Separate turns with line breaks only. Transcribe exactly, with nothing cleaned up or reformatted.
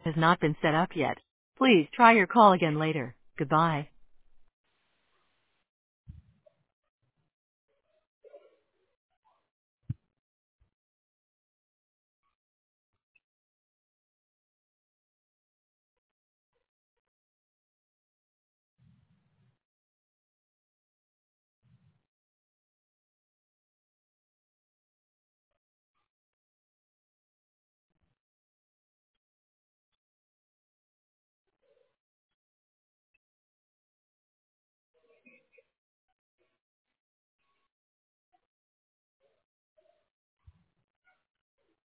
has not been set up yet. Please try your call again later. Goodbye.